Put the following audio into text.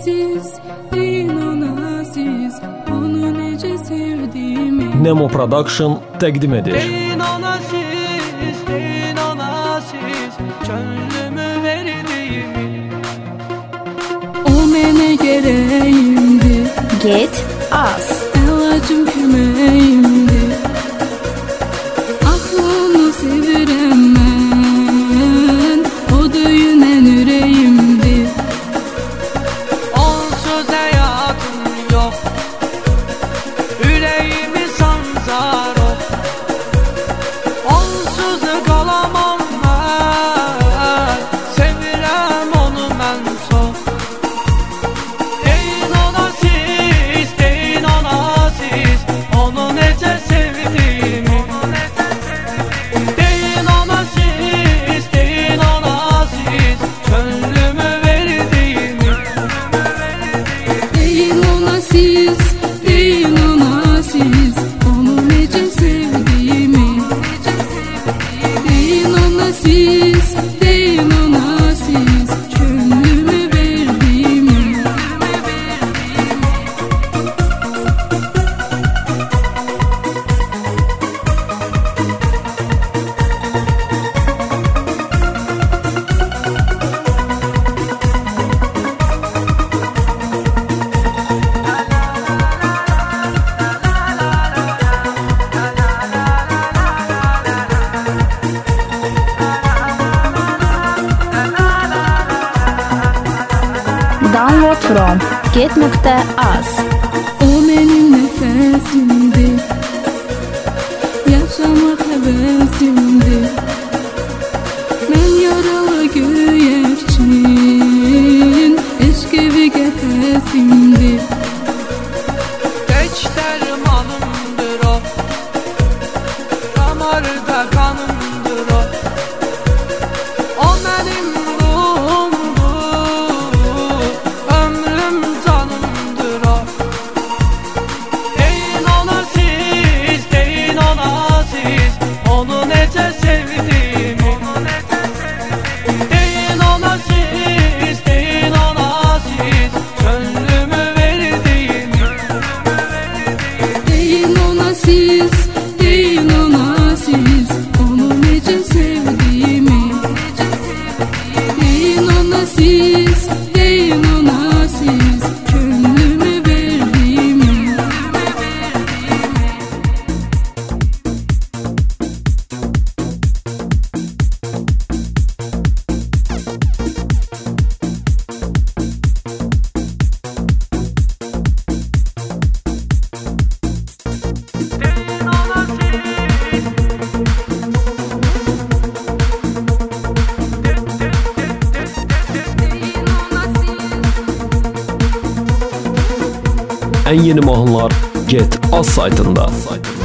siz, deyin ona siz, onu nece sevdiğimi. Nemo Production təqdim edir. Deyin ona siz, deyin ona siz, gönlümü verdiğimi. O mənə gərəyimdi, Get Az. əlacım köməyimdi. Aklını sevirəm mən, o döyünən ürəyimdi. Onsuz hayatım yok, yüreğimi sansar o. Onsuz kalamam ben, sevirəm onu mən çok. Deyin ona siz, deyin ona siz, onu necə sevdiğimi. Deyin ona siz, deyin ona siz, gönlümü verdiğimi. Deyin ona siz, deyin ona siz, onu nece sevdiğimi. Deyin ona siz, deyin ona siz, gönlümü verdiğimi. Download from Get.Az. O benim nefesimdi, yaşamak hevesimdi. Ben yaralı göğekçin, eşk evi gefesimdi. Tek dermanımdır o, damarda kanımdır o. O benim ruhumdur, ömrüm canımdır o. Deyin ona siz, deyin ona siz, onu necə sevdiğimi. Deyin ona siz, deyin ona siz, gönlümü verdiğimi. Deyin ona siz, deyin ona siz, onu nece sevdiğimi. Deyin ona siz, deyin ona siz, gönlümü verdiğimi. Deyin ona siz, Ən yeni mahnılar Get Az saytında.